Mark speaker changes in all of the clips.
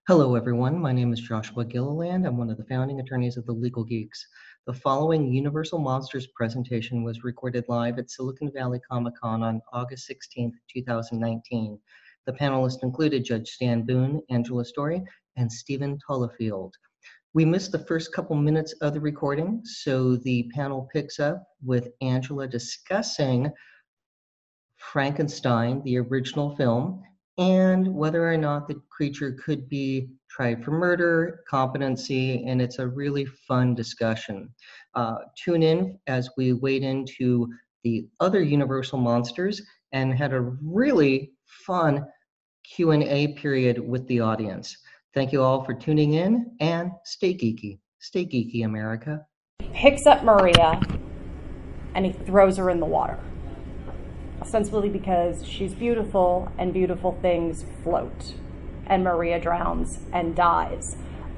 Speaker 1: Hello, everyone. My name is Joshua Gilliland. I'm one of the founding attorneys of the Legal Geeks. The following Universal Monsters presentation was recorded live at Silicon Valley Comic-Con on August 16, 2019. The panelists included Judge Stan Boone, Angela Story, and Stephen Tullifield. We missed the first couple minutes of the recording, so the panel picks up with Angela discussing Frankenstein, the original film, and whether or not the creature could be tried for murder, competency, and it's a really fun discussion. Tune in as we wade into the other Universal monsters and had a really fun Q&A period with the audience. Thank you all for tuning in, and stay geeky. Stay geeky, America.
Speaker 2: Picks up Maria and he throws her in the water. Ostensibly because she's beautiful and beautiful things float, and Maria drowns and dies.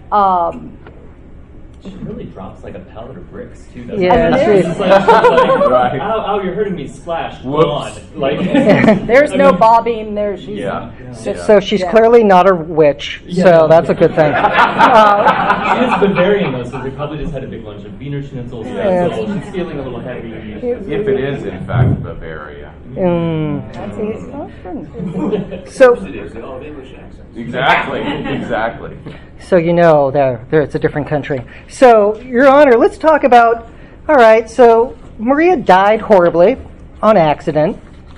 Speaker 3: She really drops like a pallet of bricks too, doesn't
Speaker 4: Yeah,
Speaker 3: it? It's like, right. Ow, you're hurting me, splash, go on. Like,
Speaker 2: there's no bobbing there. She's
Speaker 4: So she's clearly not a witch, so that's a good thing.
Speaker 3: She is Bavarian though, so they probably just had a big lunch of Wiener Schnitzel, she's feeling a little heavy.
Speaker 5: If it is in fact Bavaria.
Speaker 2: That's his question.
Speaker 4: So,
Speaker 5: Exactly.
Speaker 4: so you know, there it's a different country. So, Your Honor, let's talk about, all right, so Maria died horribly on accident.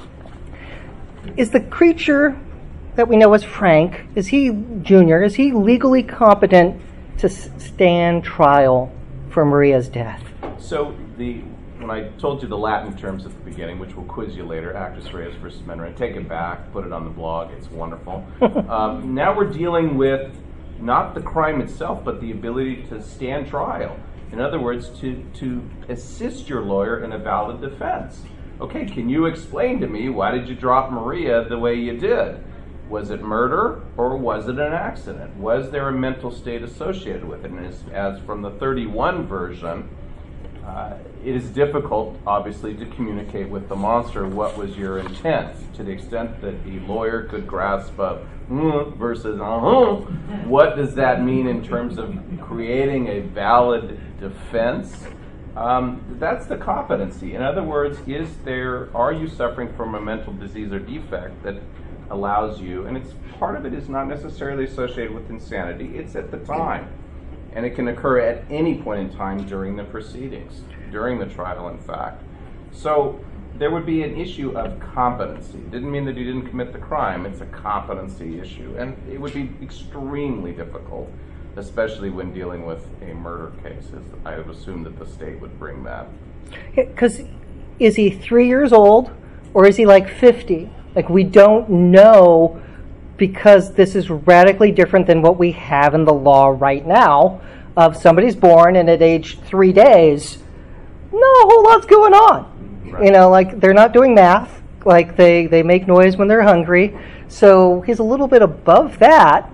Speaker 4: Is the creature that we know as Frank, is he legally competent to stand trial for Maria's death?
Speaker 5: So when I told you the Latin terms at the beginning, which we'll quiz you later, Actus Reus versus Menre, take it back, put it on the blog, it's wonderful. Now we're dealing with not the crime itself, but the ability to stand trial. In other words, to assist your lawyer in a valid defense. Okay, can you explain to me, why did you drop Maria the way you did? Was it murder or was it an accident? Was there a mental state associated with it? And as from the 31 version, it is difficult, obviously, to communicate with the monster what was your intent. To the extent that the lawyer could grasp a versus what does that mean in terms of creating a valid defense? That's the competency. In other words, are you suffering from a mental disease or defect that allows you, and part of it is not necessarily associated with insanity, it's at the time. And it can occur at any point in time during the proceedings, during the trial, in fact. So there would be an issue of competency. Didn't mean that you didn't commit the crime, it's a competency issue. And it would be extremely difficult, especially when dealing with a murder case. I would assume that the state would bring that.
Speaker 4: Because is he 3 years old or is he like 50? Like, we don't know, because this is radically different than what we have in the law right now of somebody's born and at age 3 days, no a whole lot's going on. Right. You know, like, they're not doing math, like they make noise when they're hungry, so he's a little bit above that,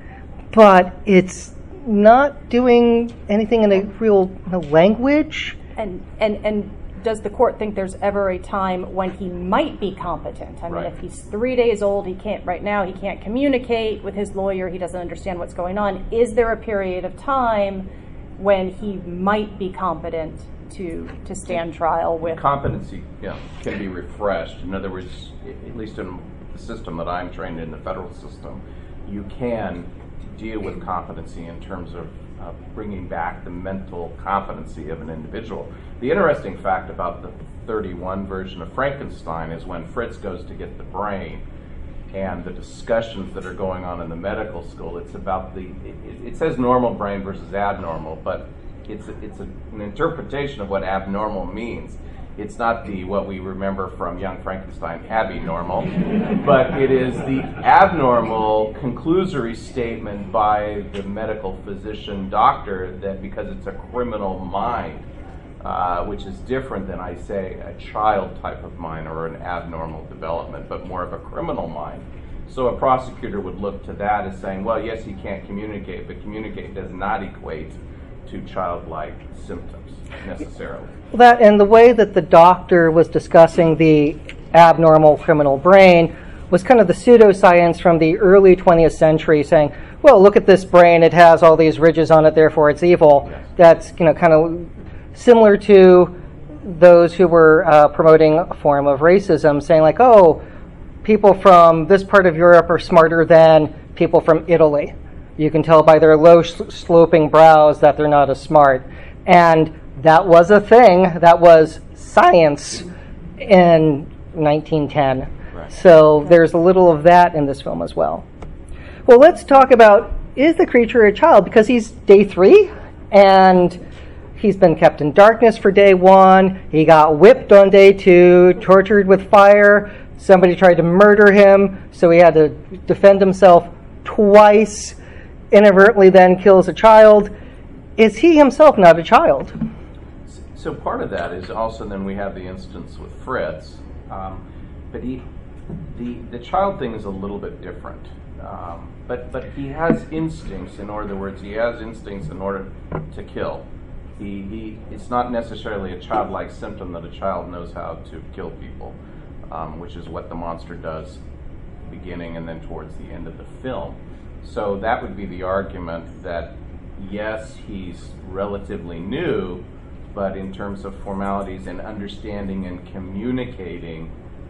Speaker 4: but it's not doing anything in a real language.
Speaker 2: And does the court think there's ever a time when he might be competent? I mean, if he's 3 days old, he can't communicate with his lawyer, he doesn't understand what's going on. Is there a period of time when he might be competent to stand trial with?
Speaker 5: Competency can be refreshed. In other words, at least in the system that I'm trained in, the federal system, you can deal with competency in terms of bringing back the mental competency of an individual. The interesting fact about the 31 version of Frankenstein is when Fritz goes to get the brain and the discussions that are going on in the medical school, it's about it says normal brain versus abnormal, but it's an interpretation of what abnormal means. It's not what we remember from Young Frankenstein, abnormal, but it is the abnormal conclusory statement by the medical physician doctor that because it's a criminal mind, which is different than, I say, a child type of mind or an abnormal development, but more of a criminal mind. So a prosecutor would look to that as saying, well, yes, he can't communicate, but communicate does not equate to childlike symptoms necessarily.
Speaker 4: That, and the way that the doctor was discussing the abnormal criminal brain was kind of the pseudoscience from the early 20th century, saying, well, look at this brain, it has all these ridges on it, therefore it's evil.
Speaker 5: Yes.
Speaker 4: That's, kind of similar to those who were promoting a form of racism, saying like, oh, people from this part of Europe are smarter than people from Italy. You can tell by their low sloping brows that they're not as smart. And that was a thing. That was science in 1910.
Speaker 5: Right.
Speaker 4: So there's a little of that in this film as well. Well, let's talk about, is the creature a child? Because he's day 3, and he's been kept in darkness for day 1. He got whipped on day 2, tortured with fire. Somebody tried to murder him, so he had to defend himself twice, inadvertently then kills a child. Is he himself not a child?
Speaker 5: So part of that is also then we have the instance with Fritz, but the child thing is a little bit different. But he has instincts. In other words, he has instincts in order to kill. It's not necessarily a childlike symptom that a child knows how to kill people, which is what the monster does beginning and then towards the end of the film. So that would be the argument that, yes, he's relatively new, but in terms of formalities and understanding and communicating,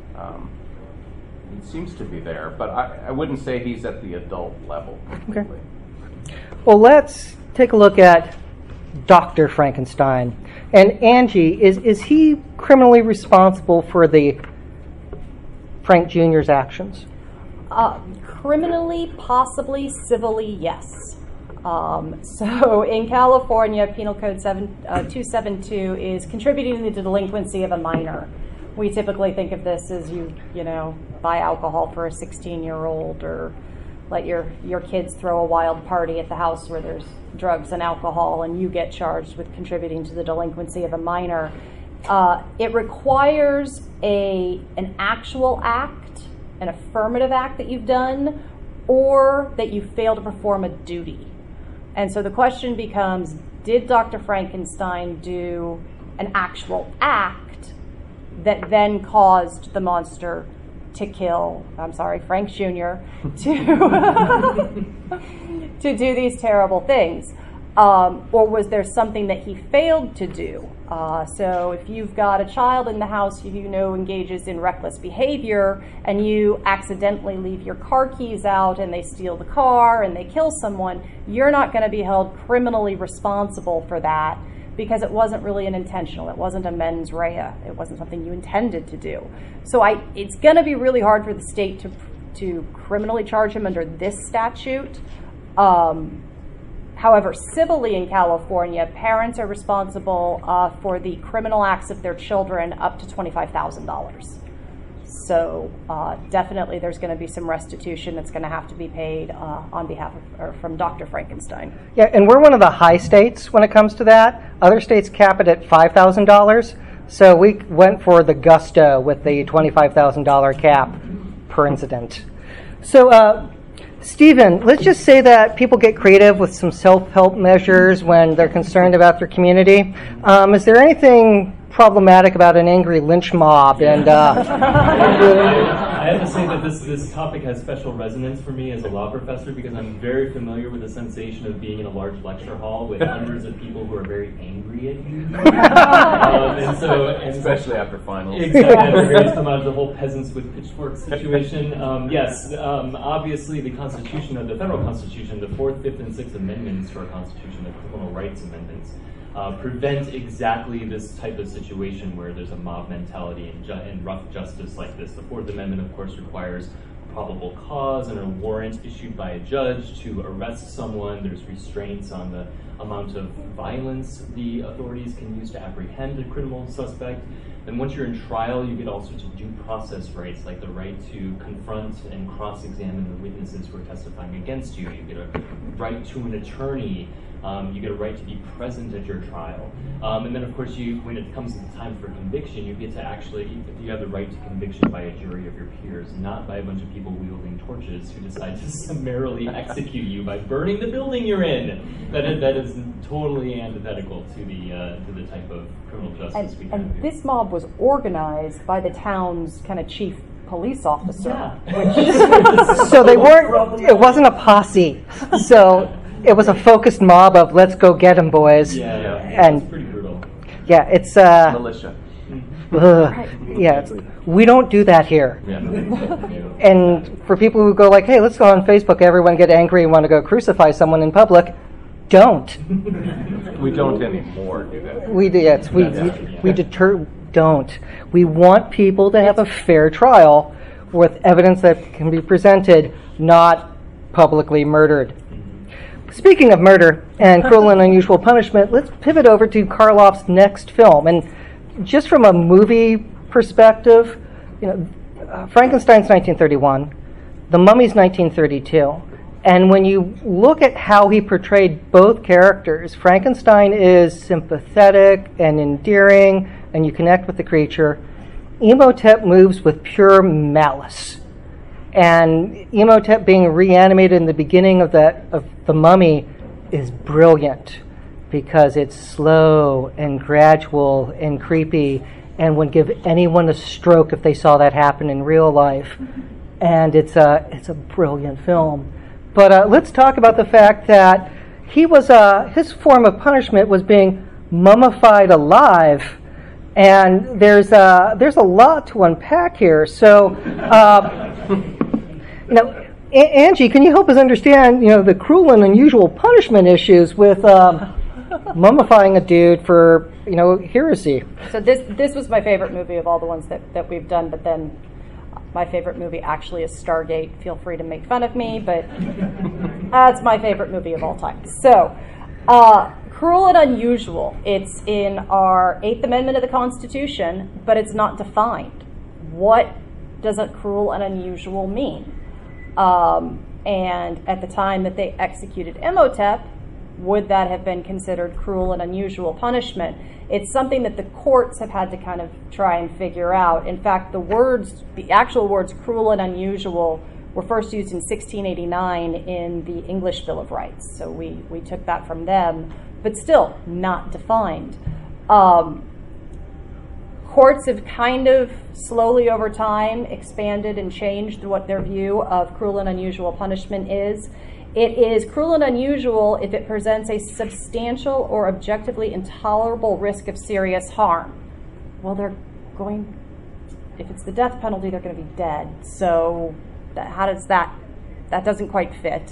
Speaker 5: it seems to be there. But I wouldn't say he's at the adult level completely.
Speaker 4: Okay. Well, let's take a look at Dr. Frankenstein. And Angie, is he criminally responsible for the Frank Jr.'s actions?
Speaker 2: Criminally, possibly, civilly, yes. So in California, Penal Code 272 is contributing to the delinquency of a minor. We typically think of this as you buy alcohol for a 16-year-old, or let your kids throw a wild party at the house where there's drugs and alcohol, and you get charged with contributing to the delinquency of a minor. It requires an actual act, an affirmative act that you've done, or that you fail to perform a duty. And so the question becomes, did Dr. Frankenstein do an actual act that then caused the monster to kill, Frank Jr., to do these terrible things? Or was there something that he failed to do? So if you've got a child in the house engages in reckless behavior, and you accidentally leave your car keys out and they steal the car and they kill someone, you're not going to be held criminally responsible for that, because it wasn't really an intentional, it wasn't a mens rea, it wasn't something you intended to do. So it's going to be really hard for the state to criminally charge him under this statute. However, civilly in California, parents are responsible for the criminal acts of their children up to $25,000. So definitely there's going to be some restitution that's going to have to be paid on behalf of, or from Dr. Frankenstein.
Speaker 4: Yeah, and we're one of the high states when it comes to that. Other states cap it at $5,000. So we went for the gusto with the $25,000 cap per incident. So, Stephen, let's just say that people get creative with some self-help measures when they're concerned about their community. Is there anything problematic about an angry lynch mob? And
Speaker 3: I have to say that this topic has special resonance for me as a law professor, because I'm very familiar with the sensation of being in a large lecture hall with hundreds of people who are very angry at you.
Speaker 5: Especially after finals.
Speaker 3: Exactly. After grades come out, the whole peasants with pitchforks situation. Obviously the Constitution, the federal Constitution, the 4th, 5th, and 6th Amendments to our Constitution, the Criminal Rights Amendments, prevent exactly this type of situation where there's a mob mentality and rough justice like this. The 4th Amendment, of course, requires probable cause and a warrant issued by a judge to arrest someone. There's restraints on the amount of violence the authorities can use to apprehend a criminal suspect. And once you're in trial, you get all sorts of due process rights, like the right to confront and cross-examine the witnesses who are testifying against you. You get a right to an attorney. You get a right to be present at your trial. And then, of course, when it comes to the time for conviction, you have the right to conviction by a jury of your peers, not by a bunch of people wielding torches who decide to summarily execute you by burning the building you're in. That is totally antithetical to the type of criminal justice we have.
Speaker 2: And this mob was organized by the town's kind of chief police officer.
Speaker 4: So they weren't, it wasn't a posse. So it was a focused mob of let's go get him, boys.
Speaker 3: And it's pretty brutal.
Speaker 4: Yeah, it's
Speaker 5: Militia.
Speaker 4: we don't do that here.
Speaker 5: Yeah.
Speaker 4: And for people who go like, hey, let's go on Facebook, everyone get angry and want to go crucify someone in public, don't.
Speaker 5: We don't anymore do that.
Speaker 4: We do. Yes, we deter. Don't. We want people to have a fair trial with evidence that can be presented, not publicly murdered. Speaking of murder and cruel and unusual punishment, let's pivot over to Karloff's next film. And just from a movie perspective, Frankenstein's 1931, The Mummy's 1932. And when you look at how he portrayed both characters, Frankenstein is sympathetic and endearing, and you connect with the creature. Imhotep moves with pure malice. And Imhotep being reanimated in the beginning of The Mummy is brilliant because it's slow and gradual and creepy and would give anyone a stroke if they saw that happen in real life. And it's a brilliant film. But let's talk about the fact that his form of punishment was being mummified alive, and there's a lot to unpack here. So, Angie, can you help us understand, the cruel and unusual punishment issues with mummifying a dude for, heresy?
Speaker 2: So this was my favorite movie of all the ones that we've done, but then my favorite movie actually is Stargate. Feel free to make fun of me, but that's my favorite movie of all time. So, cruel and unusual. It's in our 8th Amendment of the Constitution, but it's not defined. What does a cruel and unusual mean? And at the time that they executed Imhotep, would that have been considered cruel and unusual punishment? It's something that the courts have had to kind of try and figure out. In fact, the actual words cruel and unusual were first used in 1689 in the English Bill of Rights. So we took that from them, but still not defined. Courts have kind of slowly over time expanded and changed what their view of cruel and unusual punishment is. It is cruel and unusual if it presents a substantial or objectively intolerable risk of serious harm. Well, if it's the death penalty, they're going to be dead. So how does that doesn't quite fit.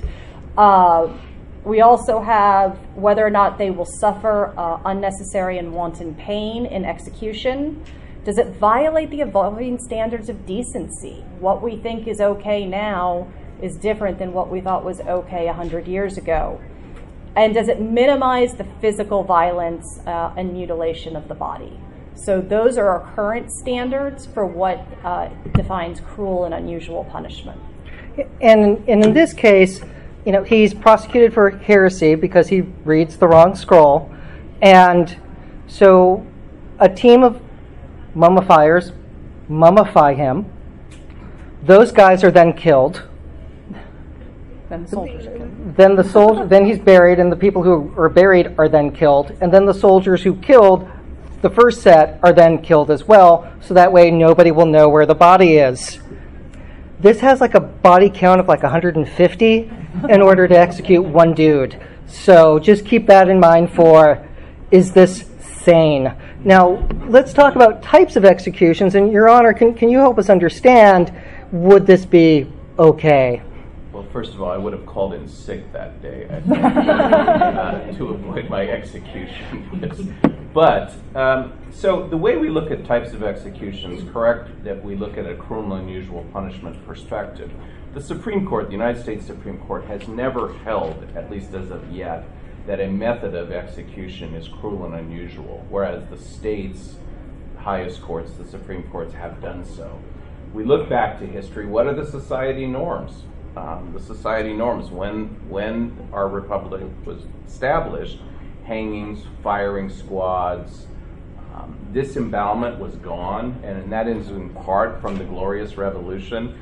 Speaker 2: We also have whether or not they will suffer unnecessary and wanton pain in execution. Does it violate the evolving standards of decency? What we think is okay now is different than what we thought was okay 100 years ago. And does it minimize the physical violence and mutilation of the body? So those are our current standards for what defines cruel and unusual punishment.
Speaker 4: And in this case, he's prosecuted for heresy because he reads the wrong scroll. And so a team of mummifiers mummify him. Those guys are then killed.
Speaker 2: Then the soldiers are killed.
Speaker 4: Then he's buried, and the people who are buried are then killed. And then the soldiers who killed the first set are then killed as well, so that way nobody will know where the body is. This has like a body count of like 150 in order to execute one dude. So just keep that in mind for, is this sane? Now, let's talk about types of executions. And Your Honor, can you help us understand, would this be okay?
Speaker 5: Well, first of all, I would have called in sick that day, I think, to avoid my execution. But, so the way we look at types of executions, correct that we look at a cruel and unusual punishment perspective. The Supreme Court, the United States Supreme Court, has never held, at least as of yet, that a method of execution is cruel and unusual, whereas the states' highest courts, the Supreme Courts, have done so. We look back to history. What are the society norms? The society norms, when our republic was established, hangings, firing squads, disembowelment was gone, and that is in part from the Glorious Revolution.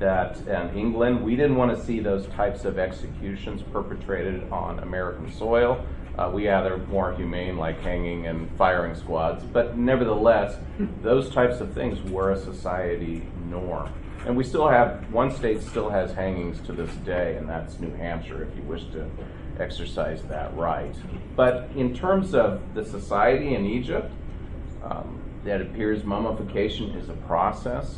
Speaker 5: that in England, we didn't want to see those types of executions perpetrated on American soil. We either more humane, like hanging and firing squads, but nevertheless, those types of things were a society norm. And we still have, one state still has hangings to this day, and that's New Hampshire, if you wish to exercise that right. But in terms of the society in Egypt, that appears mummification is a process.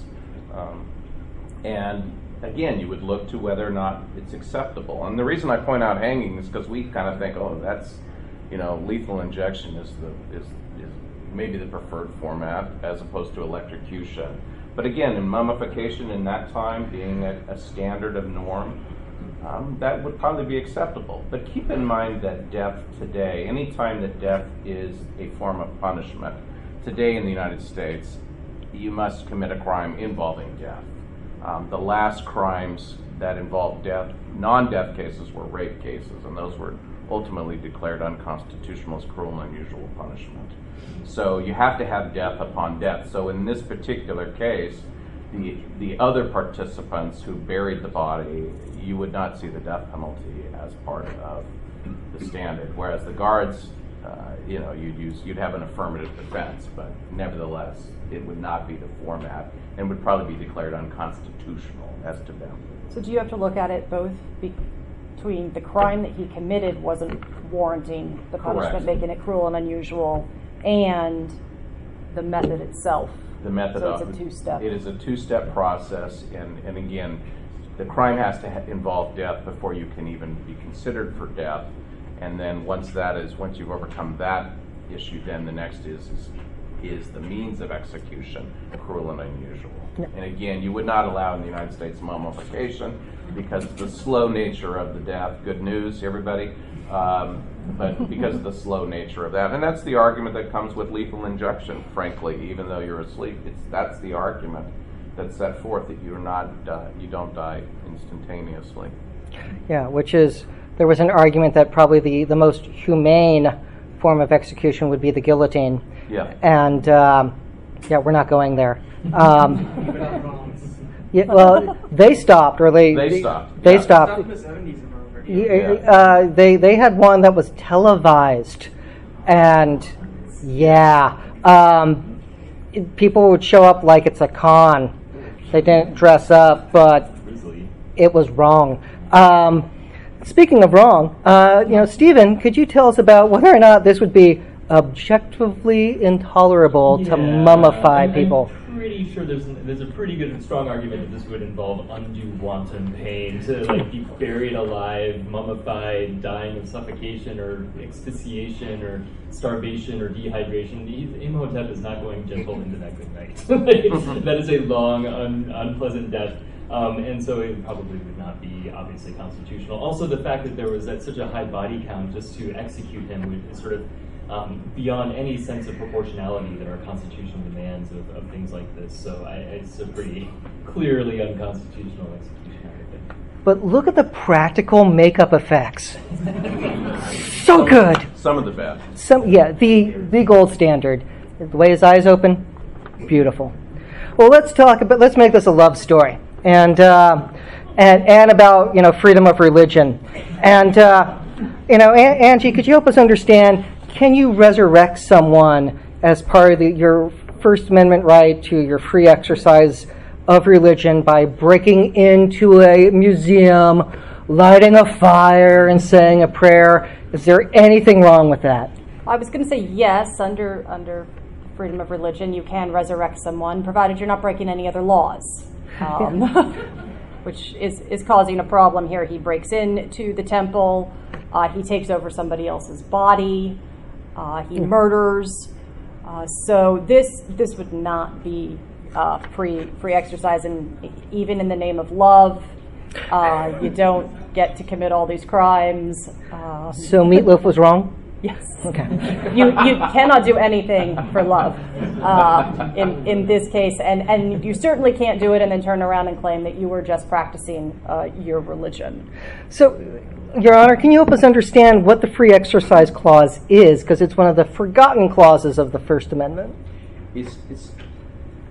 Speaker 5: And again, you would look to whether or not it's acceptable. And the reason I point out hanging is because we kind of think, oh, that's, lethal injection is maybe the preferred format as opposed to electrocution. But again, in mummification in that time being a standard of norm, that would probably be acceptable. But keep in mind that death today, any time that death is a form of punishment, today in the United States, you must commit a crime involving death. The last crimes that involved death, non-death cases, were rape cases, and those were ultimately declared unconstitutional as cruel and unusual punishment. So you have to have death upon death. So in this particular case, the other participants who buried the body, you would not see the death penalty as part of the standard. Whereas the guards, you'd have an affirmative defense, but nevertheless, it would not be the format and would probably be declared unconstitutional as to them.
Speaker 2: So do you have to look at it both between the crime that he committed wasn't warranting the punishment,
Speaker 5: Correct.
Speaker 2: making it cruel and unusual, and the method itself?
Speaker 5: The method
Speaker 2: So
Speaker 5: of
Speaker 2: it's a two-step.
Speaker 5: It is a two-step process, and again, the crime has to involve death before you can even be considered for death. And then once you've overcome that issue, then the next is the means of execution cruel and unusual.
Speaker 4: Yeah.
Speaker 5: And again, you would not allow in the United States mummification because of the slow nature of the death. Good news, everybody. But because of the slow nature of that, and that's the argument that comes with lethal injection, frankly, even though you're asleep, that's the argument that's set forth, that you don't die instantaneously.
Speaker 4: Yeah, there was an argument that probably the most humane form of execution would be the guillotine.
Speaker 5: Yeah.
Speaker 4: And we're not going there. Yeah, well, they stopped, or they
Speaker 5: stopped.
Speaker 4: They
Speaker 5: Yeah.
Speaker 4: stopped.
Speaker 6: in the 70s, if I remember.
Speaker 4: They had one that was televised, and people would show up like it's a con. They didn't dress up, but it was wrong. Speaking of wrong, Stephen, could you tell us about whether or not this would be objectively intolerable to mummify people?
Speaker 3: I'm pretty sure there's a pretty good and strong argument that this would involve undue wanton pain, to be buried alive, mummified, dying of suffocation or asphyxiation or starvation or dehydration. Imhotep is not going gentle into that good night. That is a long, unpleasant death. And so it probably would not be obviously constitutional. Also, the fact that there was such a high body count just to execute him would sort of beyond any sense of proportionality that our Constitution demands of things like this. So it's a pretty clearly unconstitutional execution, I think.
Speaker 4: But look at the practical makeup effects. So good.
Speaker 5: Some of the best.
Speaker 4: The gold standard. The way his eyes open, beautiful. Well, let's make this a love story. And about freedom of religion. And Angie, could you help us understand? Can you resurrect someone as part of your First Amendment right to your free exercise of religion by breaking into a museum, lighting a fire, and saying a prayer? Is there anything wrong with that?
Speaker 2: I was going to say yes, under freedom of religion, you can resurrect someone, provided you're not breaking any other laws, which is causing a problem here. He breaks into the temple, he takes over somebody else's body, he murders. So this would not be free exercise, and even in the name of love, you don't get to commit all these crimes.
Speaker 4: So Meatloaf was wrong?
Speaker 2: Yes.
Speaker 4: Okay.
Speaker 2: You cannot do anything for love in this case, and you certainly can't do it and then turn around and claim that you were just practicing your religion.
Speaker 4: So, Your Honor, can you help us understand what the Free Exercise Clause is? Because it's one of the forgotten clauses of the First Amendment.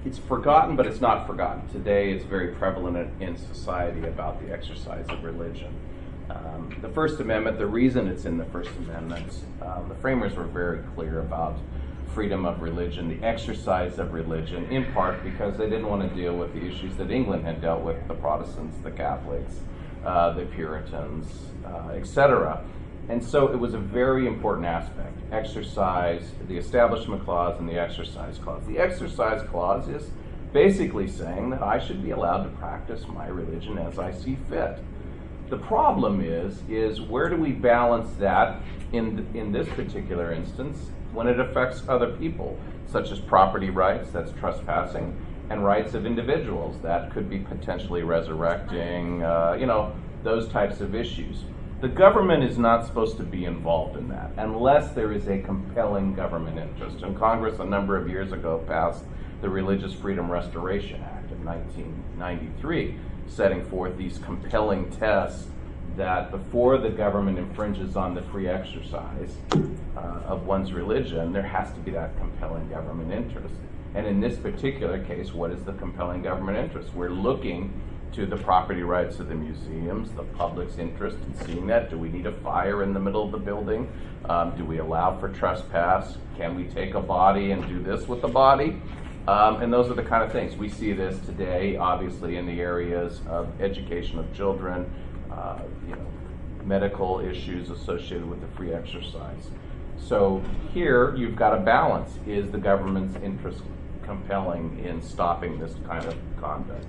Speaker 5: it's forgotten, but it's not forgotten. Today, it's very prevalent in society about the exercise of religion. The First Amendment, the reason it's in the First Amendment, the framers were very clear about freedom of religion, the exercise of religion, in part because they didn't want to deal with the issues that England had dealt with, the Protestants, the Catholics, the Puritans, etc. And so it was a very important aspect. Exercise, the Establishment Clause and the Exercise Clause. The Exercise Clause is basically saying that I should be allowed to practice my religion as I see fit. The problem is where do we balance that in this particular instance when it affects other people, such as property rights, that's trespassing, and rights of individuals, that could be potentially resurrecting, those types of issues. The government is not supposed to be involved in that unless there is a compelling government interest. And Congress a number of years ago passed the Religious Freedom Restoration Act of 1993, setting forth these compelling tests that before the government infringes on the free exercise of one's religion, there has to be that compelling government interest. And in this particular case, what is the compelling government interest? We're looking to the property rights of the museums, the public's interest in seeing that. Do we need a fire in the middle of the building? Do we allow for trespass? Can we take a body and do this with the body? And those are the kind of things. We see this today, obviously, in the areas of education of children, medical issues associated with the free exercise. So here you've got a balance. Is the government's interest compelling in stopping this kind of conduct?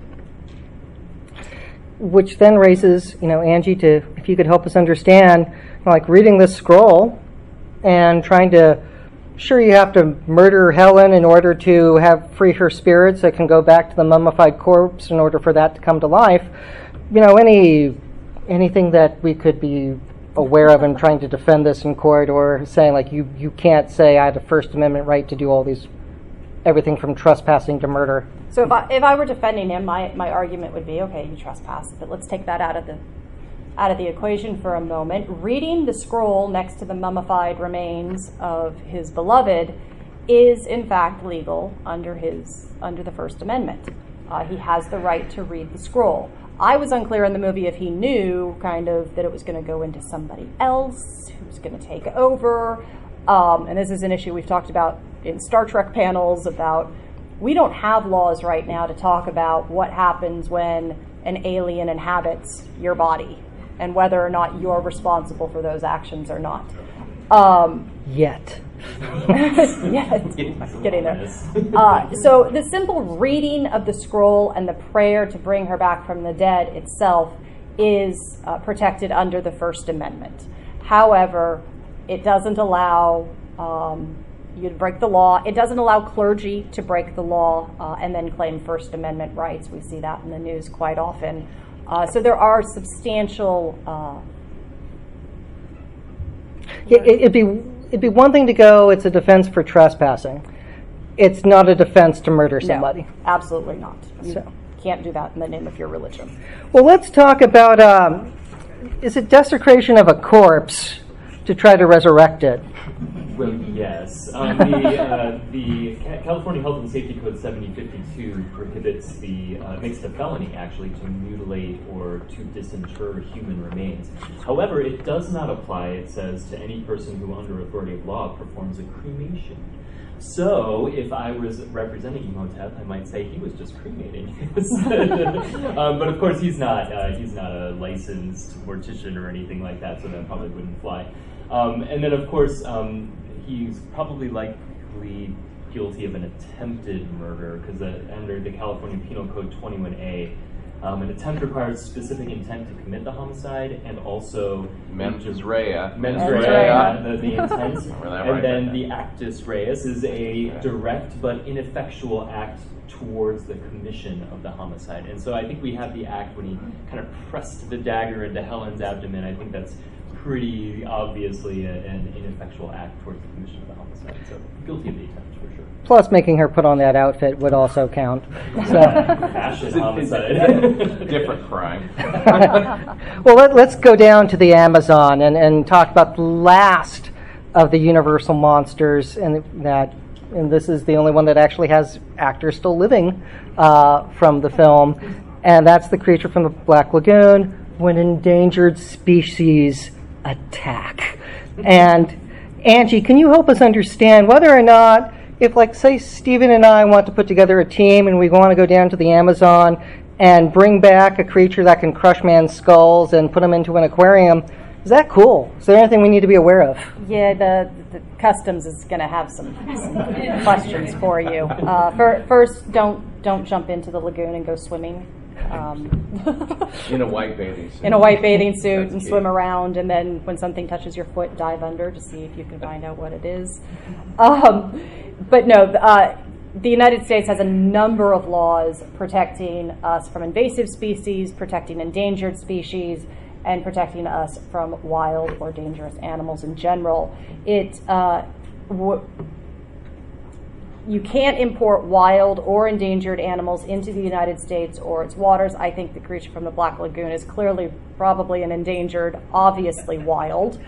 Speaker 4: Which then raises, Angie, if you could help us understand, like reading this scroll and trying to, sure, you have to murder Helen in order to free her spirit so it can go back to the mummified corpse in order for that to come to life. Anything that we could be aware of in trying to defend this in court, or saying like you can't say I had a First Amendment right to do all these, everything from trespassing to murder.
Speaker 2: So if I were defending him, my argument would be, okay, you trespassed, but let's take that out of the equation for a moment. Reading the scroll next to the mummified remains of his beloved is in fact legal under the First Amendment. He has the right to read the scroll. I was unclear in the movie if he knew kind of that it was going to go into somebody else who's going to take over. And this is an issue we've talked about in Star Trek panels about, we don't have laws right now to talk about what happens when an alien inhabits your body and whether or not you're responsible for those actions or not.
Speaker 4: Yet.
Speaker 2: Getting there. So the simple reading of the scroll and the prayer to bring her back from the dead itself is protected under the First Amendment. However, it doesn't allow you to break the law. It doesn't allow clergy to break the law and then claim First Amendment rights. We see that in the news quite often. So there are substantial...
Speaker 4: It'd be one thing to go, it's a defense for trespassing. It's not a defense to murder somebody.
Speaker 2: No, absolutely not. You can't do that in the name of your religion.
Speaker 4: Well, let's talk about, is it desecration of a corpse to try to resurrect it?
Speaker 3: Well, yes. The California Health and Safety Code 7052 prohibits makes it a felony, actually, to mutilate or to disinter human remains. However, it does not apply, it says, to any person who, under authority of law, performs a cremation. So, if I was representing Imhotep, I might say he was just cremating. But of course, he's not a licensed mortician or anything like that, so that probably wouldn't fly. And then, of course, he's probably likely guilty of an attempted murder, because under the California Penal Code 21A, an attempt requires specific intent to commit the homicide and also
Speaker 5: Mens rea.
Speaker 3: The intent. And then the actus reus is a direct but ineffectual act towards the commission of the homicide. And so I think we have the act when he kind of pressed the dagger into Helen's abdomen. I think that's pretty obviously an ineffectual act towards the commission of the homicide. So guilty of the attempt, for sure.
Speaker 4: Plus, making her put on that outfit would also count. So.
Speaker 3: Fashion homicide.
Speaker 5: Different crime.
Speaker 4: Well, let's go down to the Amazon and talk about the last of the universal monsters, and that and this is the only one that actually has actors still living from the film, and that's the creature from the Black Lagoon, when endangered species attack. And Angie, can you help us understand whether or not, if, like, say, Stephen and I want to put together a team and we want to go down to the Amazon and bring back a creature that can crush man's skulls and put them into an aquarium, is that cool? Is there anything we need to be aware of?
Speaker 2: Yeah, the customs is going to have some questions for you. First, don't jump into the lagoon and go swimming.
Speaker 5: In a white bathing suit.
Speaker 2: In a white bathing suit
Speaker 5: That's
Speaker 2: and
Speaker 5: key.
Speaker 2: swim around, and then when something touches your foot, dive under to see if you can find out what it is. But no, the United States has a number of laws protecting us from invasive species, protecting endangered species, and protecting us from wild or dangerous animals in general. You can't import wild or endangered animals into the United States or its waters. I think the creature from the Black Lagoon is clearly probably an endangered, obviously wild.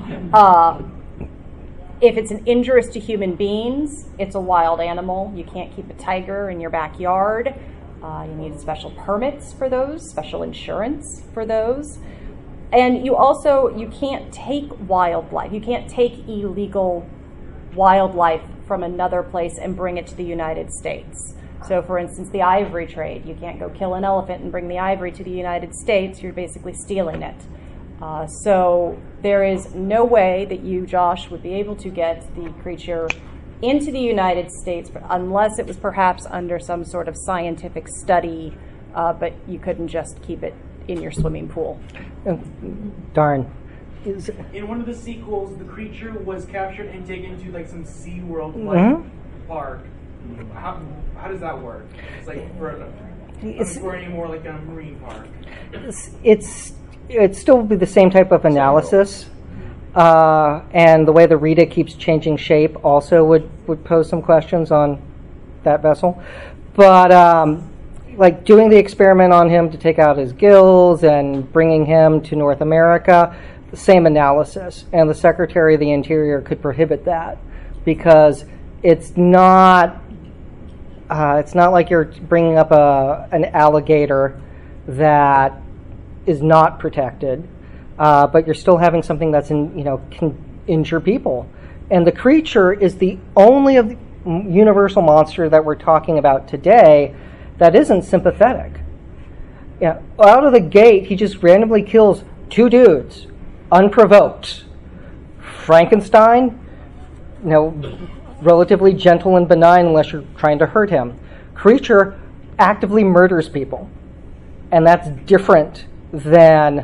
Speaker 2: If it's an injurious to human beings, it's a wild animal. You can't keep a tiger in your backyard. You need special permits for those, special insurance for those. And you can't take wildlife. You can't take illegal wildlife from another place and bring it to the United States. So, for instance, the ivory trade. You can't go kill an elephant and bring the ivory to the United States. You're basically stealing it. So there is no way that you, Josh, would be able to get the creature into the United States unless it was perhaps under some sort of scientific study, but you couldn't just keep it in your swimming pool.
Speaker 4: Darn.
Speaker 6: In one of the sequels, the creature was captured and taken to like some SeaWorld park. How does that work? It's like for any more like a marine park.
Speaker 4: It'd still be the same type of analysis, and the way the Rita keeps changing shape also would pose some questions on that vessel. But like doing the experiment on him to take out his gills and bringing him to North America, the same analysis, and the Secretary of the Interior could prohibit that because it's not like you're bringing up an alligator that is not protected, but you're still having something that's can injure people. And the creature is the only of the universal monster that we're talking about today that isn't sympathetic. Yeah, out of the gate, he just randomly kills 2 dudes, unprovoked. Frankenstein, relatively gentle and benign unless you're trying to hurt him. Creature actively murders people, and that's different than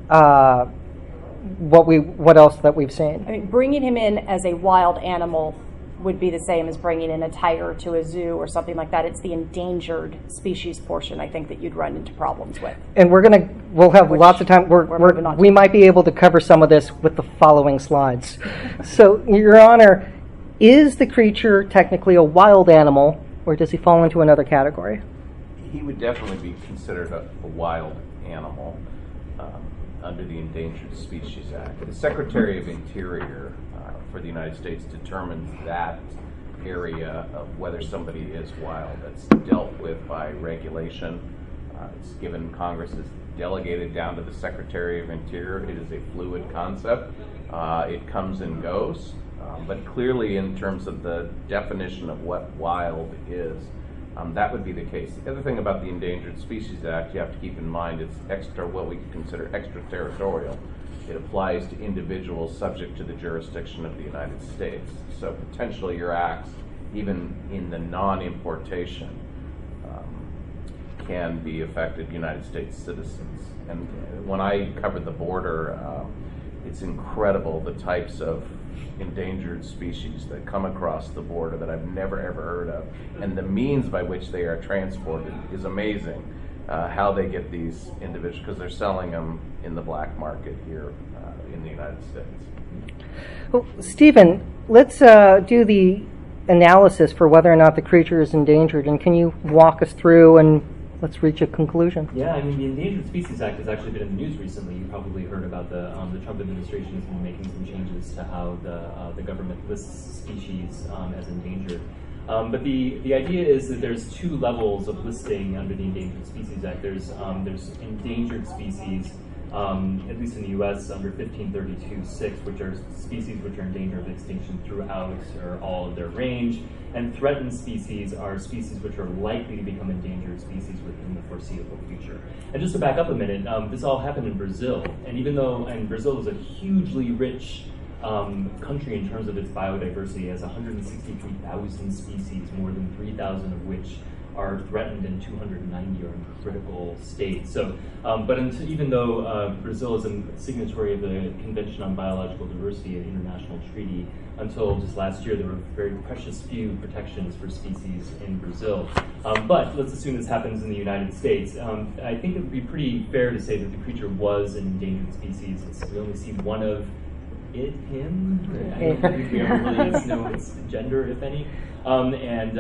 Speaker 4: what else that we've seen.
Speaker 2: I mean, bringing him in as a wild animal would be the same as bringing in a tiger to a zoo or something like that. It's the endangered species portion, I think, that you'd run into problems with.
Speaker 4: And we'll have lots of time. We might be able to cover some of this with the following slides. So, Your Honor, is the creature technically a wild animal, or does he fall into another category?
Speaker 5: He would definitely be considered a wild animal under the Endangered Species Act. The Secretary of Interior for the United States determines that area of whether somebody is wild. That's dealt with by regulation. It's given, Congress is delegated down to the Secretary of Interior. It is a fluid concept. It comes and goes. But clearly in terms of the definition of what wild is, that would be the case. The other thing about the Endangered Species Act you have to keep in mind, it's what we consider extraterritorial. It applies to individuals subject to the jurisdiction of the United States. So potentially your acts, even in the non-importation, can be affected United States citizens. And when I covered the border, it's incredible the types of endangered species that come across the border that I've never ever heard of, and the means by which they are transported is amazing. How they get these individuals, because they're selling them in the black market here in the United States.
Speaker 4: Well, Stephen, let's do the analysis for whether or not the creature is endangered, and can you walk us through and let's reach a conclusion.
Speaker 3: Yeah, I mean, the Endangered Species Act has actually been in the news recently. You probably heard about the Trump administration has been making some changes to how the government lists species as endangered. But the idea is that there's two levels of listing under the Endangered Species Act. There's endangered species, at least in the U.S., under 1532(6), which are species which are in danger of extinction throughout or all of their range. And threatened species are species which are likely to become endangered species within the foreseeable future. And just to back up a minute, this all happened in Brazil. And even though Brazil is a hugely rich country in terms of its biodiversity, it has 163,000 species, more than 3,000 of which are threatened and 290 are in critical state. So, even though Brazil is a signatory of the Convention on Biological Diversity, an international treaty, until just last year there were very precious few protections for species in Brazil. But let's assume this happens in the United States. I think it would be pretty fair to say that the creature was an endangered species. We only see one of it, him. I don't think we ever really know its gender, if any. And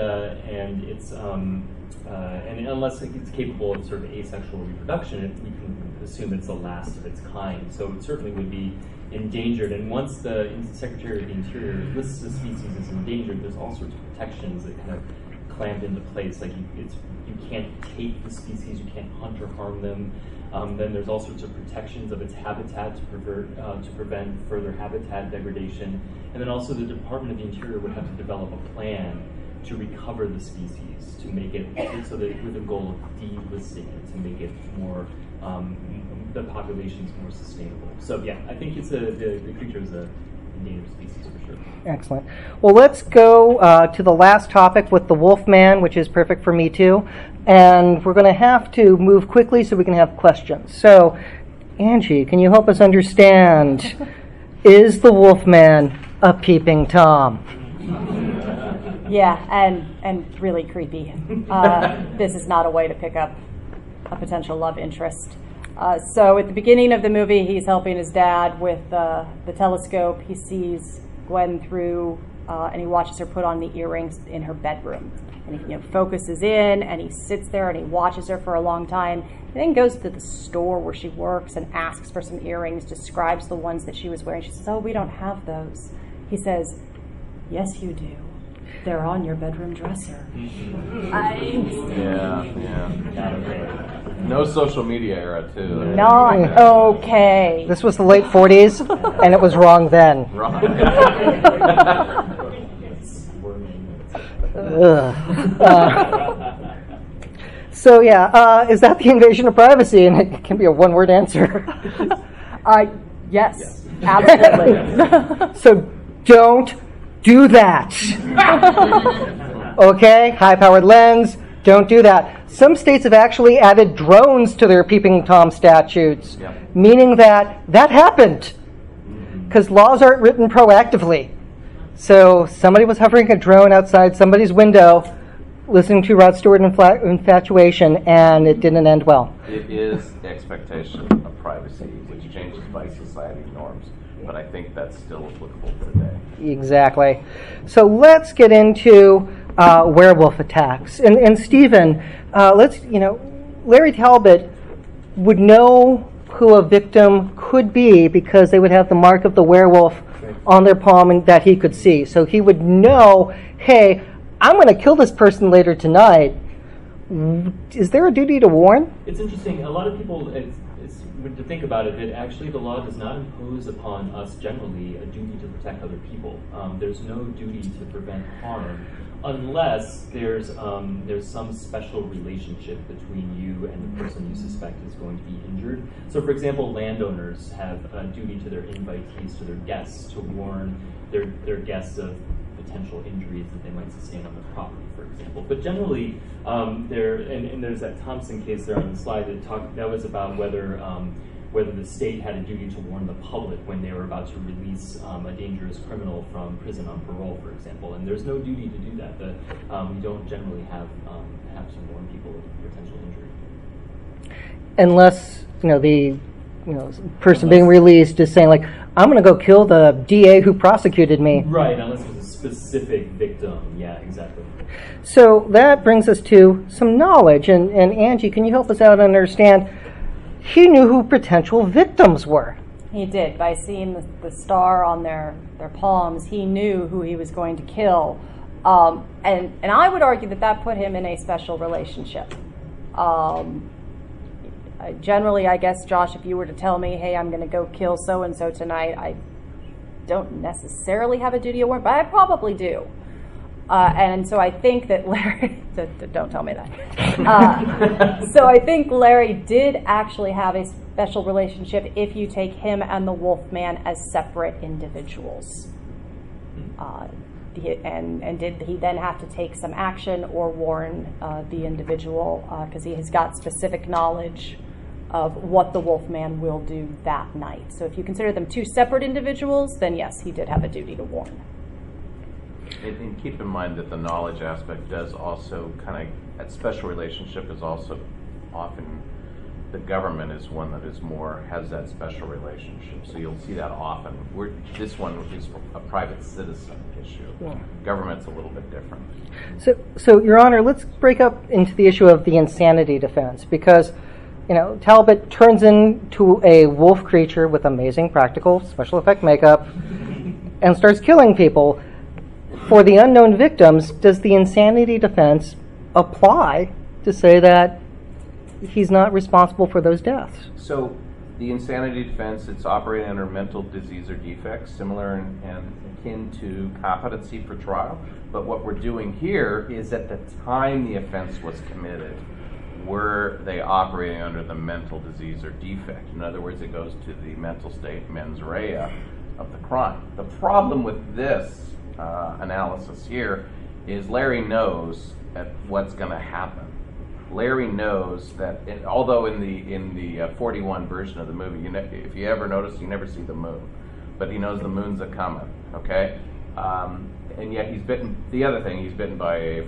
Speaker 3: unless it's capable of sort of asexual reproduction, we can assume it's the last of its kind. So it certainly would be endangered. And once the Secretary of the Interior lists the species as endangered, there's all sorts of protections that kind of clamp into place. Like you can't take the species, you can't hunt or harm them. Then there's all sorts of protections of its habitat to prevent further habitat degradation. And then also the Department of the Interior would have to develop a plan to recover the species, to make it so that with the goal of delisting it, to make it more, the population's more sustainable. So yeah, I think it's the creature is a endangered species for sure.
Speaker 4: Excellent. Well, let's go to the last topic with the Wolfman, which is perfect for me too. And we're going to have to move quickly so we can have questions. So, Angie, can you help us understand, is the Wolfman a peeping Tom?
Speaker 2: Yeah, and really creepy. This is not a way to pick up a potential love interest. So at the beginning of the movie, he's helping his dad with the telescope. He sees Gwen through, and he watches her put on the earrings in her bedroom. And he focuses in, and he sits there, and he watches her for a long time. And then goes to the store where she works and asks for some earrings, describes the ones that she was wearing. She says, "Oh, we don't have those." He says, "Yes, you do. They're on your bedroom dresser."
Speaker 5: Yeah. No social media era, too.
Speaker 2: Not okay.
Speaker 4: This was the late 40s, and it was wrong then. So yeah, is that the invasion of privacy? And it can be a one-word answer.
Speaker 2: Yes, absolutely.
Speaker 4: So don't do that. Okay, high-powered lens, don't do that. Some states have actually added drones to their peeping Tom statutes, meaning that happened because laws aren't written proactively. So somebody was hovering a drone outside somebody's window, listening to Rod Stewart Infatuation, and it didn't end well.
Speaker 5: It is the expectation of privacy, which changes by society norms, but I think that's still applicable today.
Speaker 4: Exactly. So let's get into werewolf attacks. And Stephen, Larry Talbot would know who a victim could be because they would have the mark of the werewolf on their palm and that he could see. So he would know, hey, I'm going to kill this person later tonight. Is there a duty to warn?
Speaker 3: It's interesting. A lot of people, to think about it, actually the law does not impose upon us generally a duty to protect other people. There's no duty to prevent harm unless there's some special relationship between you and the person you suspect is going to be injured. So, for example, landowners have a duty to their invitees, to their guests, to warn their guests of potential injuries that they might sustain on the property, for example. But generally, there's that Thompson case there on the slide that was about whether the state had a duty to warn the public when they were about to release a dangerous criminal from prison on parole, for example. And there's no duty to do that. We don't generally have to warn people of potential injury.
Speaker 4: Unless the person being released is saying, like, I'm going to go kill the DA who prosecuted me.
Speaker 3: Right, unless there's a specific victim. Yeah, exactly.
Speaker 4: So that brings us to some knowledge. And Angie, can you help us out understand? He knew who potential victims were.
Speaker 2: He did. By seeing the star on their palms, he knew who he was going to kill. And I would argue that put him in a special relationship. Generally, I guess, Josh, if you were to tell me, hey, I'm going to go kill so-and-so tonight, I don't necessarily have a duty of warrant, but I probably do. And so I think that Larry, don't tell me that. So I think Larry did actually have a special relationship if you take him and the Wolfman as separate individuals. And did he then have to take some action or warn the individual because he has got specific knowledge of what the Wolfman will do that night. So if you consider them two separate individuals, then yes, he did have a duty to warn.
Speaker 5: And keep in mind that the knowledge aspect does also that special relationship is also often, the government is one that has that special relationship. So you'll see that often. This one is a private citizen issue. Yeah. Government's a little bit different.
Speaker 4: So Your Honor, let's break up into the issue of the insanity defense, because Talbot turns into a wolf creature with amazing practical special effect makeup and starts killing people. For the unknown victims, does the insanity defense apply to say that he's not responsible for those deaths?
Speaker 5: So the insanity defense, it's operating under mental disease or defects, similar and akin to competency for trial. But what we're doing here is at the time the offense was committed, were they operating under the mental disease or defect? In other words, it goes to the mental state mens rea of the crime. The problem with this analysis here is Larry knows what's going to happen. Larry knows that, although in the 41 version of the movie, if you ever notice, you never see the moon, but he knows the moon's a coming. Okay, and yet he's bitten. The other thing, he's bitten by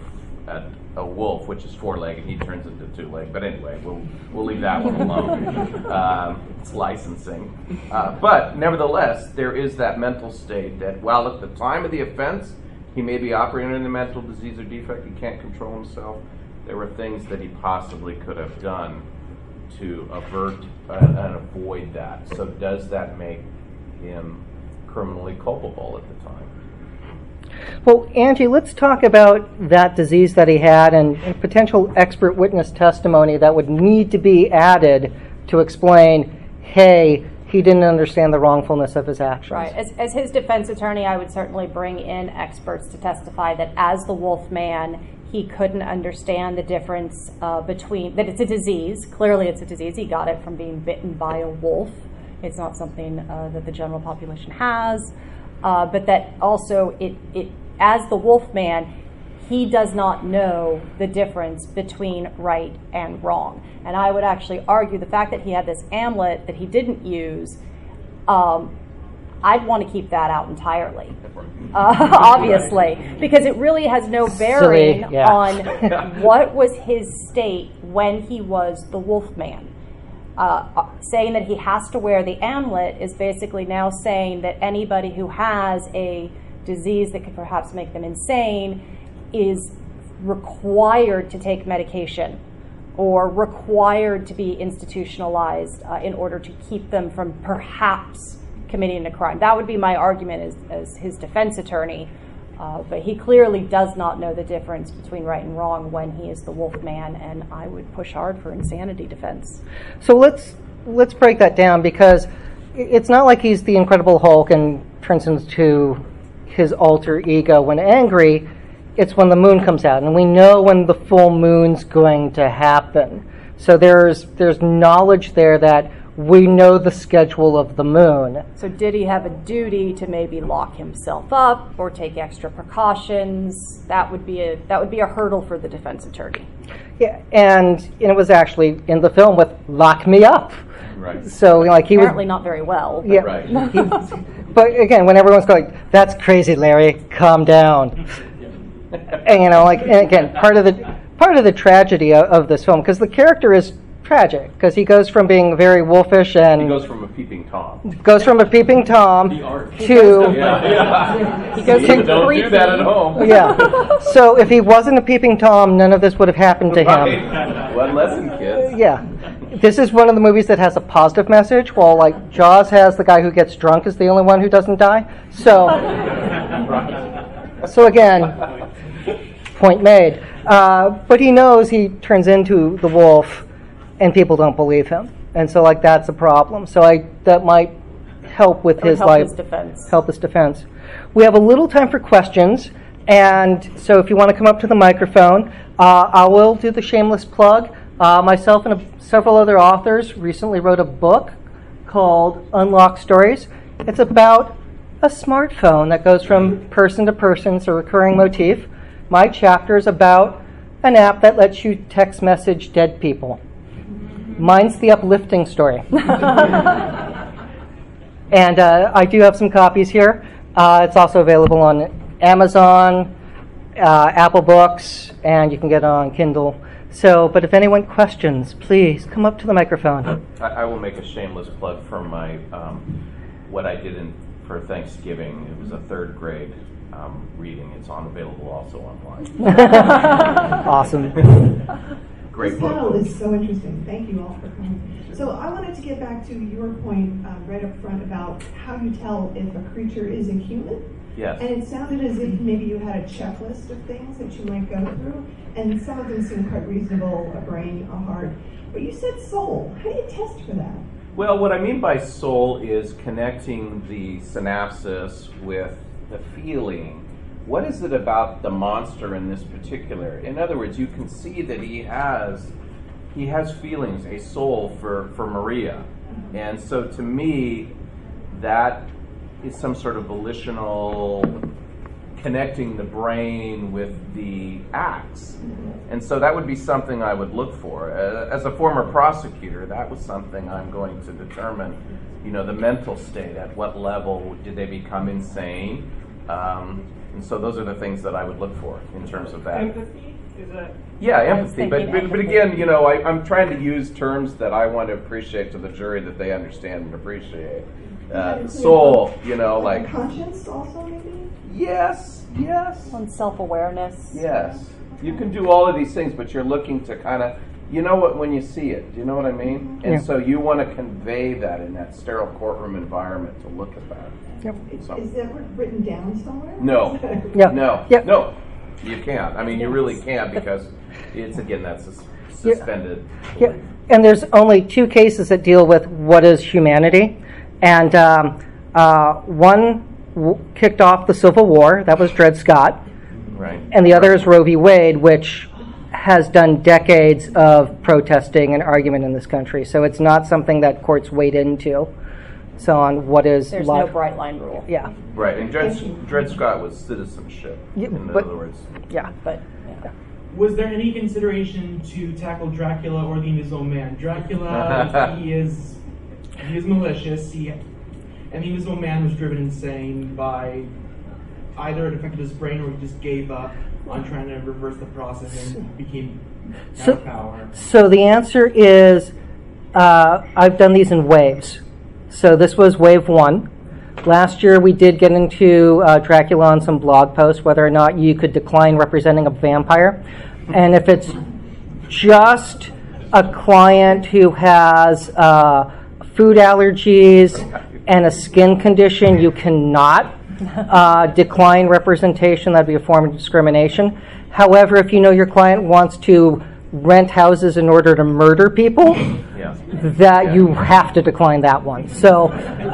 Speaker 5: a wolf, which is four-legged. He turns into two-legged. But anyway, we'll leave that one alone. It's licensing. But nevertheless, there is that mental state that while at the time of the offense, he may be operating in a mental disease or defect, he can't control himself, there were things that he possibly could have done to avert and avoid that. So does that make him criminally culpable at the time?
Speaker 4: Well, Angie, let's talk about that disease that he had and potential expert witness testimony that would need to be added to explain, hey, he didn't understand the wrongfulness of his actions.
Speaker 2: Right. As his defense attorney, I would certainly bring in experts to testify that as the Wolfman, he couldn't understand the difference between, that it's a disease. Clearly it's a disease. He got it from being bitten by a wolf. It's not something that the general population has. But that also, it as the Wolfman, he does not know the difference between right and wrong. And I would actually argue the fact that he had this amulet that he didn't use, I'd want to keep that out entirely, obviously, because it really has no bearing on what was his state when he was the Wolfman. Saying that he has to wear the amulet is basically now saying that anybody who has a disease that could perhaps make them insane is required to take medication or required to be institutionalized in order to keep them from perhaps committing a crime. That would be my argument as his defense attorney. But he clearly does not know the difference between right and wrong when he is the Wolfman, and I would push hard for insanity defense.
Speaker 4: So let's break that down, because it's not like he's the Incredible Hulk and turns into his alter ego when angry. It's when the moon comes out, and we know when the full moon's going to happen. So there's knowledge there that we know the schedule of the moon.
Speaker 2: So did he have a duty to maybe lock himself up or take extra precautions? That would be a hurdle for the defense attorney.
Speaker 4: Yeah, and it was actually in the film with "Lock Me Up."
Speaker 5: Right.
Speaker 4: So he
Speaker 2: apparently
Speaker 4: was
Speaker 2: not very well.
Speaker 4: Yeah.
Speaker 5: Right.
Speaker 4: But again, when everyone's going, "That's crazy, Larry. Calm down." And and again, part of the tragedy of this film, because the character is tragic because he goes from being very wolfish and
Speaker 5: He goes from a peeping Tom.
Speaker 4: Tom
Speaker 3: The art.
Speaker 4: to
Speaker 5: Yeah.
Speaker 2: He goes
Speaker 5: See,
Speaker 2: from
Speaker 5: don't
Speaker 2: creepy.
Speaker 5: do that at home.
Speaker 4: yeah. So if he wasn't a peeping Tom, none of this would have happened to him.
Speaker 5: Right. One lesson, kids.
Speaker 4: Yeah. This is one of the movies that has a positive message, while like Jaws has the guy who gets drunk is the only one who doesn't die. So again, point made. But he knows he turns into the wolf, and people don't believe him, and so like that's a problem. So that might help with his
Speaker 2: help
Speaker 4: life,
Speaker 2: his defense.
Speaker 4: help his defense. We have a little time for questions, and so if you want to come up to the microphone, I will do the shameless plug. Myself and several other authors recently wrote a book called Unlock Stories. It's about a smartphone that goes from person to person. It's a recurring motif. My chapter is about an app that lets you text message dead people. Mine's the uplifting story. And I do have some copies here. It's also available on Amazon, Apple Books, and you can get it on Kindle. So, but if anyone questions, please come up to the microphone.
Speaker 5: I will make a shameless plug for my what I did for Thanksgiving. It was a third grade reading. It's available also online.
Speaker 4: Awesome.
Speaker 5: Great
Speaker 7: This
Speaker 5: book.
Speaker 7: panel is so interesting. Thank you all for coming. So I wanted to get back to your point right up front about how you tell if a creature is a human.
Speaker 5: Yes.
Speaker 7: And it sounded as if maybe you had a checklist of things that you might go through, and some of them seem quite reasonable, a brain, a heart. But you said soul. How do you test for that?
Speaker 5: Well, what I mean by soul is connecting the synapses with the feeling. What is it about the monster in this particular? In other words, you can see that he has feelings, a soul for Maria. And so to me, that is some sort of volitional connecting the brain with the acts. And so that would be something I would look for. As a former prosecutor, that was something I'm going to determine, the mental state, at what level did they become insane? And so those are the things that I would look for in terms of that.
Speaker 6: Empathy? Is that?
Speaker 5: Yeah, empathy. But
Speaker 2: empathy.
Speaker 5: again, I'm trying to use terms that I want to appreciate to the jury that they understand and appreciate. Soul, like
Speaker 7: conscience also, maybe?
Speaker 5: yes.
Speaker 2: On self-awareness.
Speaker 5: Yes. You can do all of these things, but you're looking to kind of, when you see it. Do you know what I mean? And
Speaker 4: Yeah.
Speaker 5: so you want to convey that in that sterile courtroom environment to look at that. So-
Speaker 7: Is that written down somewhere?
Speaker 5: No.
Speaker 4: Yeah.
Speaker 5: No.
Speaker 4: Yeah.
Speaker 5: No. You can't. I mean, you really can't because it's, again, that's suspended.
Speaker 4: Yeah. And there's only two cases that deal with what is humanity. And one kicked off the Civil War. That was Dred Scott.
Speaker 5: Right.
Speaker 4: And the other is Roe v. Wade, which has done decades of protesting and argument in this country. So it's not something that courts wade into. So on what is
Speaker 2: There's
Speaker 4: life.
Speaker 2: no bright line rule.
Speaker 4: Yeah.
Speaker 5: Right. And Dred Scott was citizenship,
Speaker 4: Yeah,
Speaker 5: in
Speaker 4: but-
Speaker 5: other words.
Speaker 4: Yeah.
Speaker 2: But
Speaker 6: Was there any consideration to tackle Dracula or the Invisible Man? Dracula, he is malicious. And the Invisible Man was driven insane by either it affected his brain or he just gave up on trying to reverse the process and became out of power.
Speaker 4: So the answer is I've done these in waves. So this was wave one. Last year we did get into Dracula on some blog posts, whether or not you could decline representing a vampire. And if it's just a client who has food allergies and a skin condition, you cannot decline representation. That'd be a form of discrimination. However, if you know your client wants to rent houses in order to murder people, you have to decline that one. So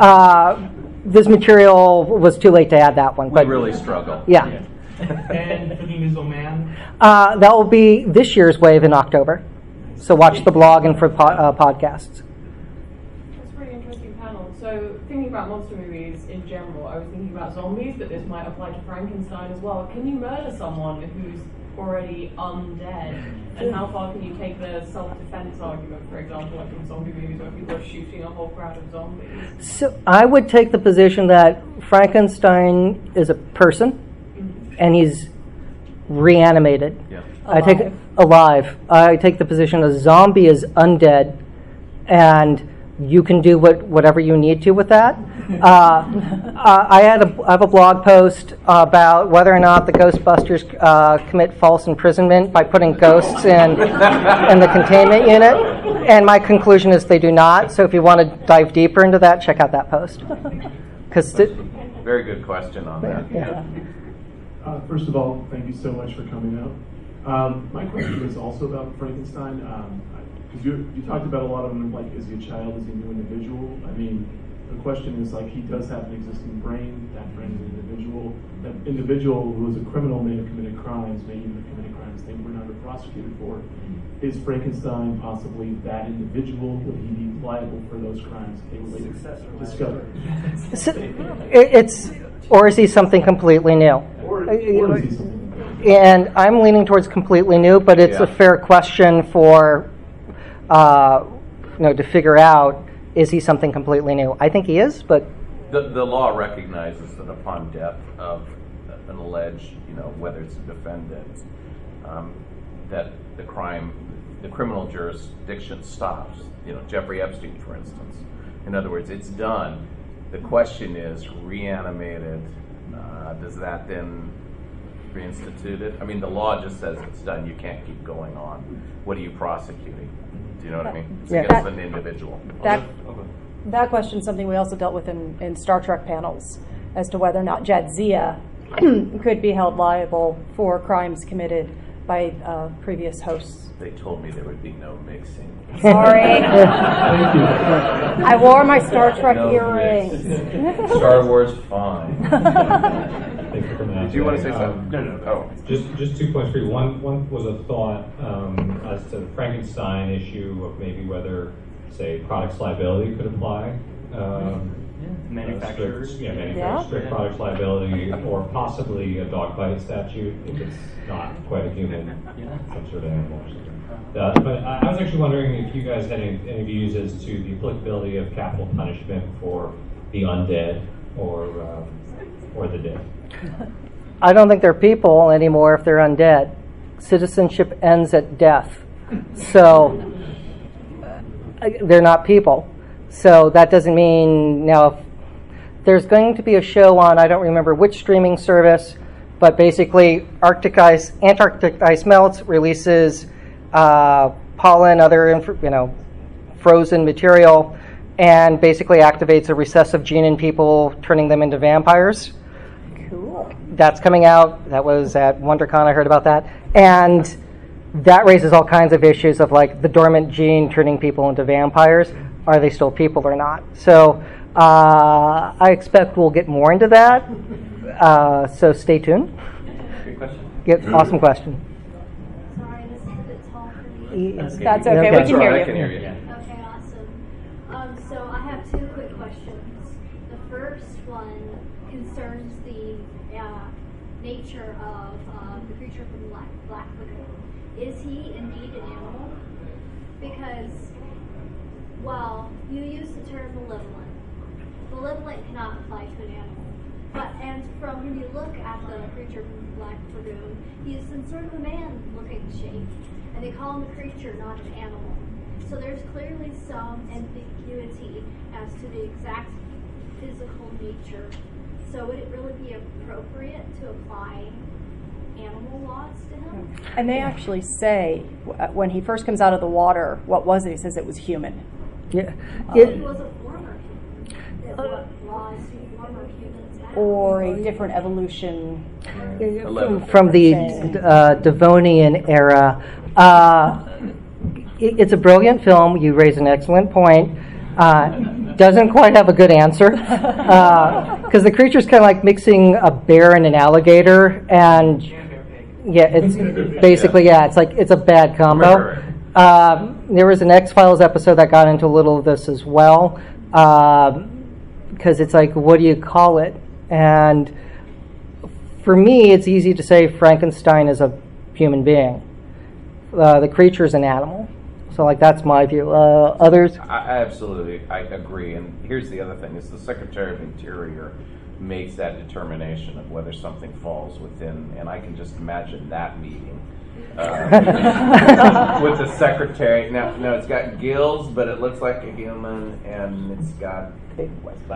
Speaker 4: this material was too late to add that one.
Speaker 5: We really struggle.
Speaker 4: Yeah.
Speaker 6: And for the Invisible Man?
Speaker 4: That will be this year's wave in October. So watch the blog and for podcasts.
Speaker 8: That's a really interesting panel. So thinking about monster movies in general, I was thinking about zombies, but this might apply to Frankenstein as well. Can you murder someone who's already undead? And how far can you take the self-defense argument, for example, like in zombie movies where people are shooting a whole crowd of zombies?
Speaker 4: So I would take the position that Frankenstein is a person and he's reanimated.
Speaker 5: Yeah.
Speaker 4: I take alive. I take the position a zombie is undead, and you can do whatever you need to with that. I have a blog post about whether or not the Ghostbusters commit false imprisonment by putting ghosts in the containment unit, and my conclusion is they do not. So if you want to dive deeper into that, check out that post.
Speaker 5: Very good question on that.
Speaker 4: Yeah.
Speaker 9: First of all, thank you so much for coming out. My question is also about Frankenstein. Because you talked about a lot of them, like, is he a child, is he a new individual? I mean, the question is, like, he does have an existing brain, that brain is an individual. That individual who is a criminal may have committed crimes, may even have committed crimes they were never prosecuted for. Is Frankenstein possibly that individual? Would he be liable for those crimes they were later discovered?
Speaker 4: Or is he something completely new?
Speaker 9: Or is he something new?
Speaker 4: And I'm leaning towards completely new, but it's a fair question for to figure out, is he something completely new? I think he is, but
Speaker 5: the law recognizes that upon death of an alleged, whether it's a defendant, that the criminal jurisdiction stops. Jeffrey Epstein, for instance. In other words, it's done. The question is, reanimated, does that then reinstitute it? I mean, the law just says it's done. You can't keep going on. What are you prosecuting? Do you know what I mean? It's against an individual.
Speaker 2: That question is something we also dealt with in Star Trek panels as to whether or not Jadzia could be held liable for crimes committed by previous hosts.
Speaker 5: They told me there would be no mixing.
Speaker 2: Sorry. I wore my Star Trek earrings.
Speaker 5: Star Wars, fine.
Speaker 10: Thanks for coming out.
Speaker 5: Did you want to say something?
Speaker 9: No.
Speaker 5: Oh.
Speaker 10: Just 2 points for you. One was a thought as to the Frankenstein issue of maybe whether, say, products liability could apply.
Speaker 3: Manufacturers.
Speaker 10: Strict products liability, or possibly a dog bite statute if it's not quite a human, some sort of animal or something. But I was actually wondering if you guys had any views as to the applicability of capital punishment for the undead or the dead.
Speaker 4: I don't think they're people anymore if they're undead. Citizenship ends at death. So they're not people. So that doesn't mean, now, if there's going to be a show on, I don't remember which streaming service, but basically Antarctic ice melts, releases pollen, other frozen material, and basically activates a recessive gene in people, turning them into vampires.
Speaker 2: Cool.
Speaker 4: That's coming out. That was at WonderCon. I heard about that. And that raises all kinds of issues of, like, the dormant gene turning people into vampires. Are they still people or not? So I expect we'll get more into that. So stay tuned.
Speaker 3: Great question.
Speaker 4: Awesome question.
Speaker 11: Sorry, this is a bit tall for me.
Speaker 2: That's okay. We can hear you.
Speaker 5: I can hear you.
Speaker 11: Okay, awesome. So I have 2 quick questions. The first one concerns the nature of the creature from Black Lagoon. Is he indeed an animal? Because, well, you use the term malevolent. Malevolent cannot apply to an animal. And from when you look at the creature from Black Lagoon, he is in sort of a man-looking shape. And they call him a creature, not an animal. So there's clearly some ambiguity as to the exact physical nature. So would it really be appropriate to apply animal laws to him?
Speaker 2: And they actually say, when he first comes out of the water, what was it? He says it was human.
Speaker 4: Yeah.
Speaker 11: He was a former human. What laws do former humans have?
Speaker 2: Or a different evolution.
Speaker 4: From the Devonian era. It's a brilliant film. You raise an excellent point. Doesn't quite have a good answer. Because the creature's kind of like mixing a bear and an alligator. And yeah, it's basically, it's a bad combo. There was an X-Files episode that got into a little of this as well. Because it's like, what do you call it? And for me, it's easy to say Frankenstein is a human being. The creature is an animal. So, like, that's my view. Others?
Speaker 5: I agree. And here's the other thing: is the Secretary of Interior makes that determination of whether something falls within. And I can just imagine that meeting with the secretary. Now it's got gills, but it looks like a human, and it's got big,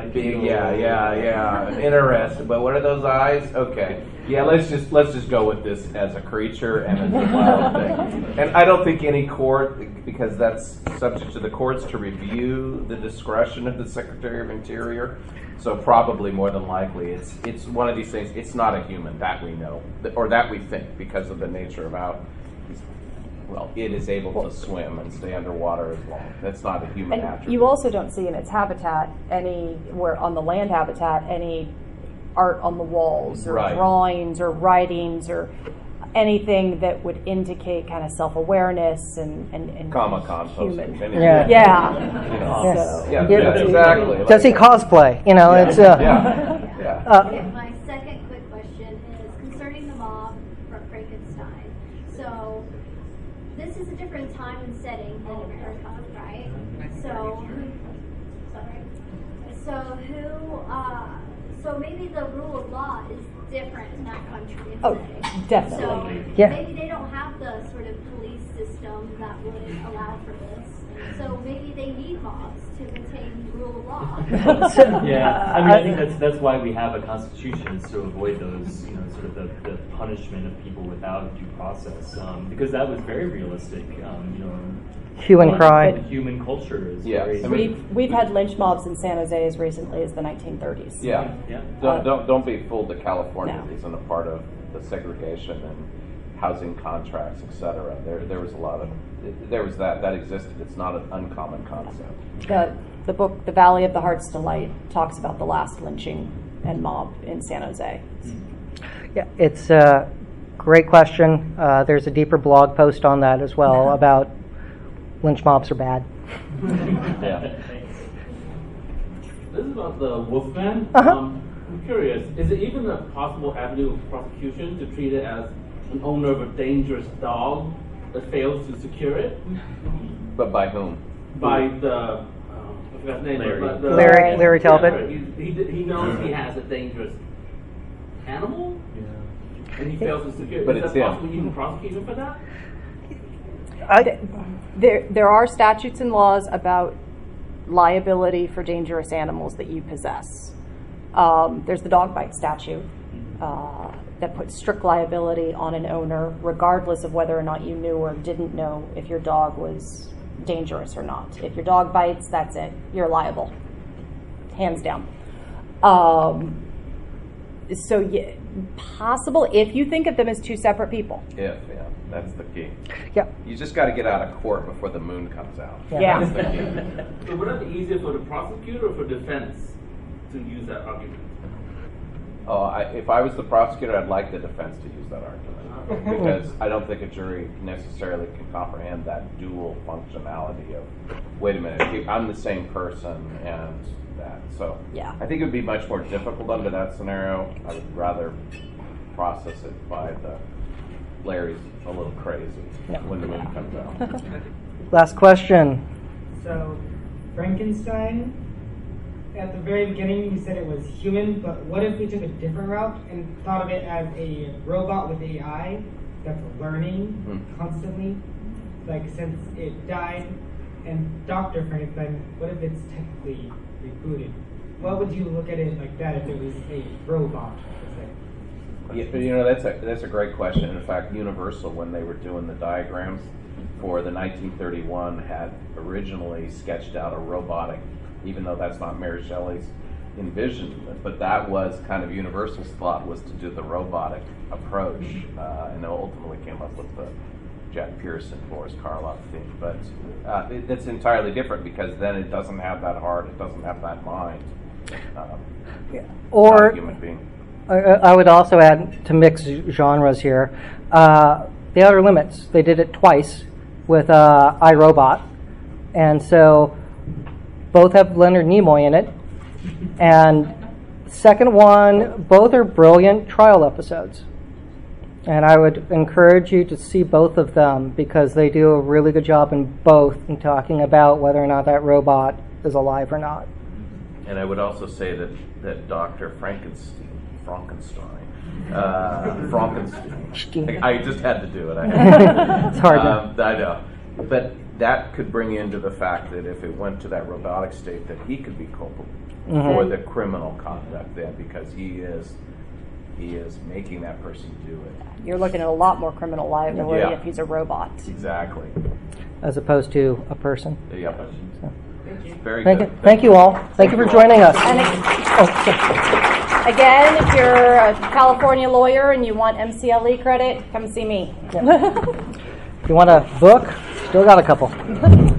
Speaker 5: interesting. But what are those eyes? Okay, yeah, let's just go with this as a creature and as a wild thing. And I don't think any court, because that's subject to the courts to review the discretion of the Secretary of Interior. So probably more than likely, it's one of these things. It's not a human that we know, or that we think, because of the nature of how it is able to swim and stay underwater as long. That's not a human attribute.
Speaker 2: You also don't see in its habitat anywhere on the land habitat any art on the walls or drawings or writings or anything that would indicate kind of self-awareness and
Speaker 5: Comic-Con
Speaker 2: human.
Speaker 5: posting.
Speaker 2: Yeah.
Speaker 5: Exactly.
Speaker 4: Does he cosplay? You know, it's
Speaker 11: Okay, my second quick question is concerning the mob from Frankenstein. So this is a different time and setting than America, right? So maybe the rule of law is different in that country and setting.
Speaker 2: Definitely.
Speaker 11: So maybe they don't have the sort of police system that would allow for this. So maybe they need mobs to maintain the rule of law.
Speaker 3: Yeah, I mean, I think that's why we have a constitution, is to avoid those, sort of the punishment of people without due process, because that was very realistic,
Speaker 4: hue and cry.
Speaker 3: Human culture is very.
Speaker 5: I mean,
Speaker 2: we've had lynch mobs in San Jose as recently as the 1930s.
Speaker 5: Yeah. Don't be fooled that California isn't a part of the segregation and housing contracts, etc. There was a lot of that existed. It's not an uncommon concept.
Speaker 2: The book The Valley of the Heart's Delight talks about the last lynching and mob in San Jose.
Speaker 4: Yeah, it's a great question. There's a deeper blog post on that as well about lynch mobs are bad.
Speaker 12: This is about the Wolfman. I'm curious, is it even a possible avenue of prosecution to treat it as an owner of a dangerous dog that fails to secure it?
Speaker 5: But by whom?
Speaker 12: By the, I forgot his name.
Speaker 4: Larry Talbot.
Speaker 12: He knows he has a dangerous animal, and he fails to secure it.
Speaker 5: But
Speaker 12: is
Speaker 5: it's
Speaker 12: that possible you can prosecute him for that?
Speaker 2: There are statutes and laws about liability for dangerous animals that you possess. There's the dog bite statute that puts strict liability on an owner, regardless of whether or not you knew or didn't know if your dog was dangerous or not. If your dog bites, that's it. You're liable, hands down. Possible if you think of them as two separate people.
Speaker 5: That's the key.
Speaker 4: Yeah.
Speaker 5: You just got to get out of court before the moon comes out.
Speaker 2: Yeah.
Speaker 5: That's the key.
Speaker 12: So would it be easier for the prosecutor or for defense to use that argument?
Speaker 5: If I was the prosecutor, I'd like the defense to use that argument, because I don't think a jury necessarily can comprehend that dual functionality of, wait a minute, I'm the same person and that. So I think it would be much more difficult under that scenario. I would rather process it by the Larry's a little crazy when the moon comes out.
Speaker 4: Last question.
Speaker 13: So, Frankenstein, at the very beginning you said it was human, but what if we took a different route and thought of it as a robot with AI that's learning constantly? Like, since it died, and Dr. Frankenstein, what if it's technically rebooted? What would you look at it like that if it was a robot?
Speaker 5: That's a great question. In fact, Universal, when they were doing the diagrams for the 1931, had originally sketched out a robotic, even though that's not Mary Shelley's envisionment, but that was kind of Universal's thought, was to do the robotic approach, and they ultimately came up with the Jack Pearson, Boris Karloff theme. But it's entirely different, because then it doesn't have that heart, it doesn't have that mind.
Speaker 4: Or
Speaker 5: not a human being.
Speaker 4: I would also add, to mix genres here, The Outer Limits. They did it twice with iRobot, and so both have Leonard Nimoy in it. And second one, both are brilliant trial episodes. And I would encourage you to see both of them, because they do a really good job in both in talking about whether or not that robot is alive or not.
Speaker 5: And I would also say that Dr. Frankenstein. Frankenstein. I just had to do it.
Speaker 4: It's hard.
Speaker 5: I know. But that could bring into the fact that if it went to that robotic state, that he could be culpable for the criminal conduct then, because he is making that person do it.
Speaker 2: You're looking at a lot more criminal liability if he's a robot.
Speaker 5: Exactly.
Speaker 4: As opposed to a person.
Speaker 5: Yep.
Speaker 4: So.
Speaker 5: Very
Speaker 4: Thank
Speaker 5: good.
Speaker 4: you. Thank you all. Thank you for joining us.
Speaker 2: Again, if you're a California lawyer and you want MCLE credit, come see me.
Speaker 4: If you want a book, still got a couple.